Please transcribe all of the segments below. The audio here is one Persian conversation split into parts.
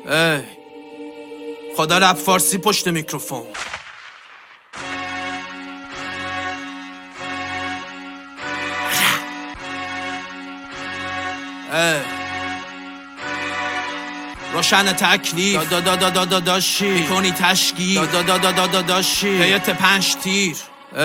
ای خدا رپ فارسی پشت میکروفون. روشن تکلیف داشی میکنی تشکیل داشی هیئت 5 تیر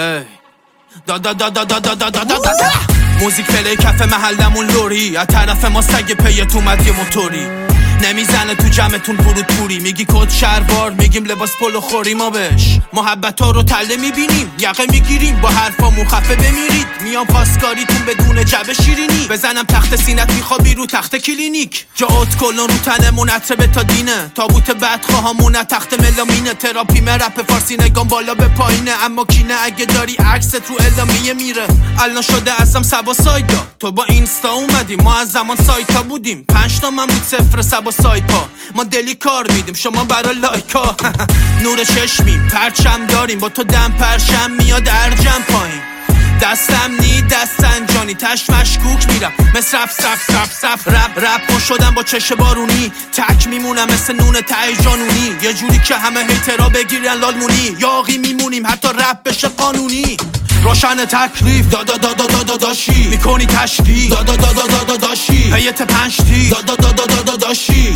موزیک پلی کف محلمون لوری از طرف ما سگ پیت اومد یه موتوری نمیزنه تو جمعتون فرود پوری میگی کد شهروار میگیم لباس پلو خوری ما بهش محبت ها رو تله میبینیم یقه میگیریم با حرفامون خفه بمیرید میام پاسکاریتون بدون جبه شیرینی بزنم تخت سینت میخوابی رو تخت کلینیک جاوت کلون رو تنمون عطر تا دینه تابوت بدخواهامون تخت ملامینه تراپی رپ فارسی نگام بالا به پایینه اما کینه اگه داری عکست رو اعلامیه میره الان شده ازم سبا سایدا تو با اینستا اومدی ما از زمان سایتا بودیم 5 تا من بود 0 سبا سایپا ما دلی کار میدیم شما برا لایکا نور چشمیم پرچم داریم با تو دم پرشم میاد ارجم پایین دستم نی دستن جانی تش مشکوک میرم مثل رپ شدم با چش بارونی تک میمونم مثل نون ته جانونی یه جوری که همه هیترا بگیرن لالمونی یاقی میمونیم حتی رپ بشه قانونی روشن تکلیف داشی میکنی تشکیل داشی هیئت 5 تیر داشی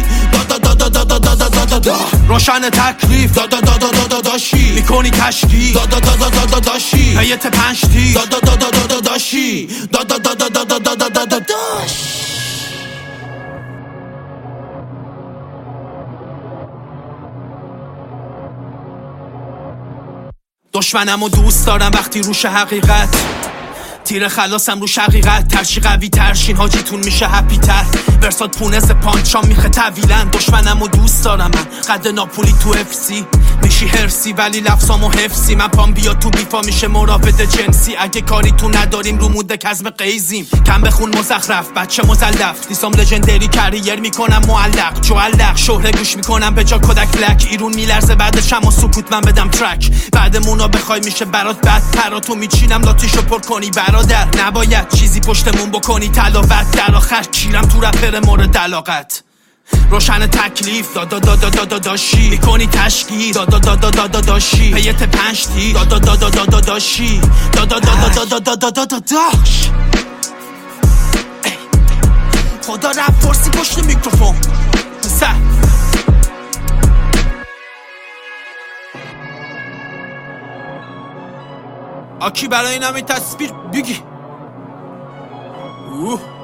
روشن تکلیف داشی میکنی تشکیل داشی هیئت 5 تیر داشی دشمنمو دوست دارم وقتی روش حقیقت تیر خلاصم روش حقیقت ترشی قوی ترشین حاجیتون میشه هپی تر ورسات پونز پانچام میخه طویلن دشمنمو دوست دارم من قد ناپولی تو افسی میشی هرسی ولی لفظامو حفظی من پام بیا تو بیفا میشه مراود جنسی اگه کاری تو نداریم رو مود کزم قیزیم کم بخون مزخرف بچه مزلف لیسام لژندری کریر میکنم معلق جوالق شهره گوش میکنم به جا کدک لک ایرون میلرزه بعدش اما سکوت من بدم ترک بعدمونو بخوای میشه برات بدتر تو میچینم لاتیشو پر کنی برادر نباید چیزی پشتمون بکنی تلاوت در آخر کیرم تو رپر مورد علاقت روشن تکلیف داشی میکنی تشکیل داشی هیئت 5 تیر داشی خدا رپ فارسی پشت میکروفون آکی برای این همه تصویر بگی